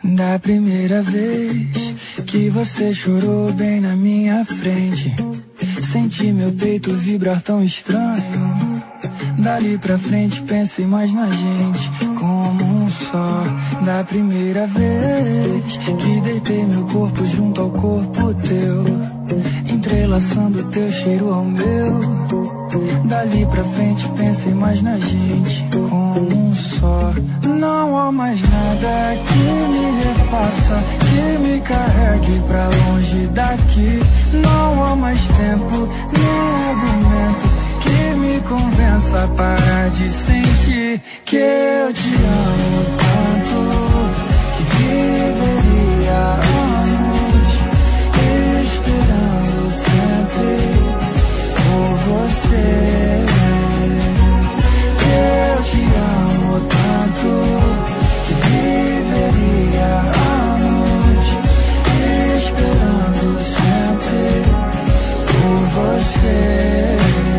Da primeira vez que você chorou bem na minha frente, senti meu peito vibrar tão estranho. Dali pra frente pensei mais na gente como um só. Da primeira vez que deitei meu corpo junto ao corpo teu, entrelaçando teu cheiro ao meu. Dali pra frente pensei mais na gente como um só. Não há mais nada que me refaça, que me carregue pra longe daqui. Não há mais tempo, nem argumento que me convença a parar de sentir que eu te amo tanto, que viveria anos esperando sempre por você. Eu te amo tanto que viveria anos esperando sempre por você.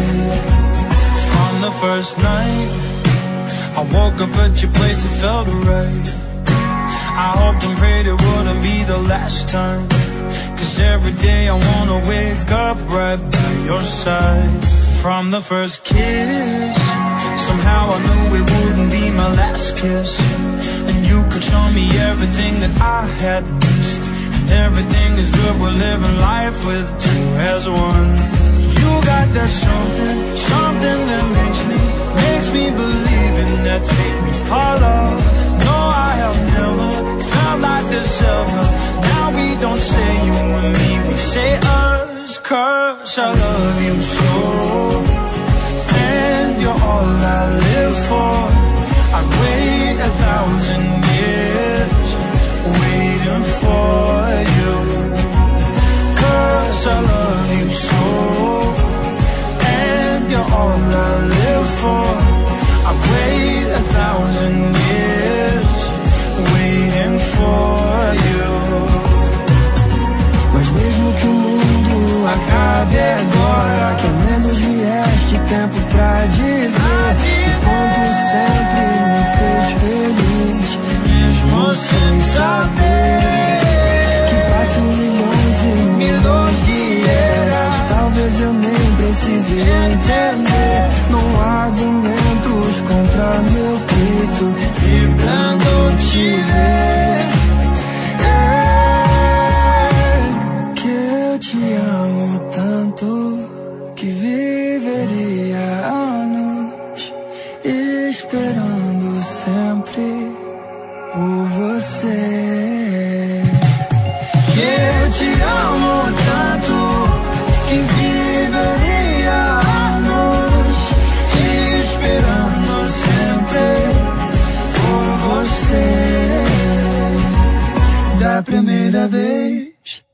On the first night, I woke up at your place, it felt right. I hoped and prayed it wouldn't be the last time, 'cause every day I wanna wake up right by your side. From the first kiss, somehow I knew it wouldn't be my last kiss, and you could show me everything that I had missed. Everything is good, we're living life with two as one. You got that something, something that makes me believe in that fate we call love. No, I have never felt like this ever. Now we don't say you and me, we say us, 'cause I love you so, and you're all I live for. I'd wait 1,000 years waiting for you, 'cause I love you so, and you're all I live for. I'd wait 1,000 years waiting for you. Mas mesmo que o mundo acabe agora, que ao menos vieste tempo pra dizer que quando sempre me fez feliz, mesmo sem saber que passam milhões e milhões de eras, talvez eu nem precise entender. Não há argumentos contra meu peito vibrando ao te ver. Eu te amo tanto que viveria anos esperando sempre por você. Eu te amo tanto que viveria anos esperando sempre por você. Da primeira vez